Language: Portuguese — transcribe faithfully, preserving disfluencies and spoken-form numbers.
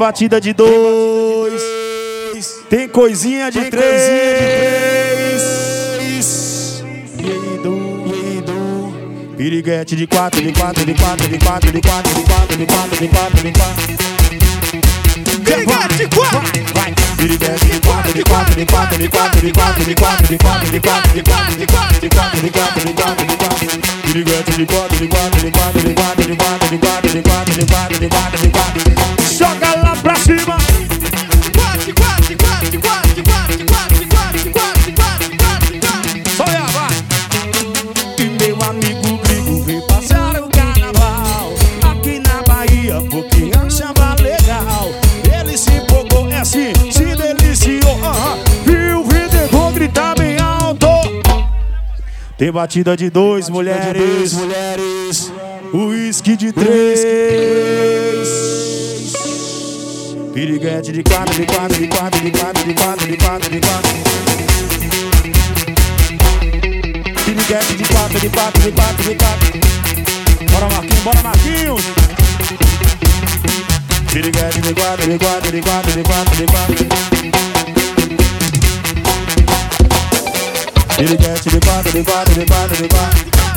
batida de dois, tem coisinha de três. E aí, do, e aí, do. Piriguete de quatro, de quatro, de quatro, de quatro, de quatro, de quatro, de quatro, de quatro, de quatro. Piriguete de quatro. Vai. Piriguete de quatro, de quatro, de quatro, de quatro, de quatro, de quatro, de quatro, de quatro, de quatro, de quatro, de quatro, de quatro, de quatro, de quatro. Piriguete de quatro, de quatro, de quatro, de quatro, de quatro, de quatro, de quatro, de quatro, de quatro, de quatro. Joga lá pra cima. Quatro, de quatro, de quatro, de quatro, de quatro, de quatro, de quatro, de quatro, de quatro, de quatro, de quatro. Só ia, vai. E meu amigo Grigo veio passar o carnaval aqui na Bahia porque achava legal. Ele se empolgou, é assim, se deliciou. uh-huh. Viu o vendedor gritar bem alto. Tem batida de dois, mulheres, mulheres. Uísque de três. Piriguete de quatro, de quatro, de quatro, de quatro, de quatro, de quatro, de quatro. Piriguete de quatro, de quatro, de quatro, de quatro. Bora Marquinhos, bora Marquinhos. Piriguete de quatro, de quatro, de quatro, de quatro, de quatro. Piriguete de quatro, de quatro, de quatro, de quatro.